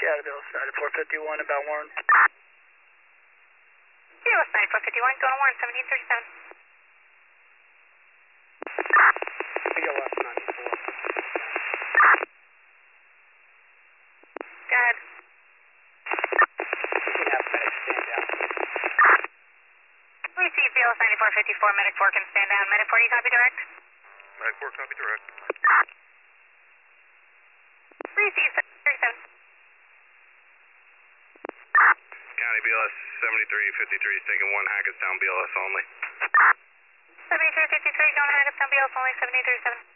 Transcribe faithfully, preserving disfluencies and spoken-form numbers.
Yeah, Bill, ninety-four fifty-one about Warren. Yeah, it's ninety-four fifty-one, going to Warren, seventeen thirty-seven. B L S ninety-four. Go ahead. You can have medic stand down. Receive B L S ninety-four fifty-four, medic four can stand down. Medic four, you copy direct? Medic four, copy direct. Receive seventeen thirty-seven. County B L S seventy-three fifty-three is taking one Hackettstown B L S only. seventy-three fifty-three, going to Hackettstown B L S only, seventeen thirty-seven.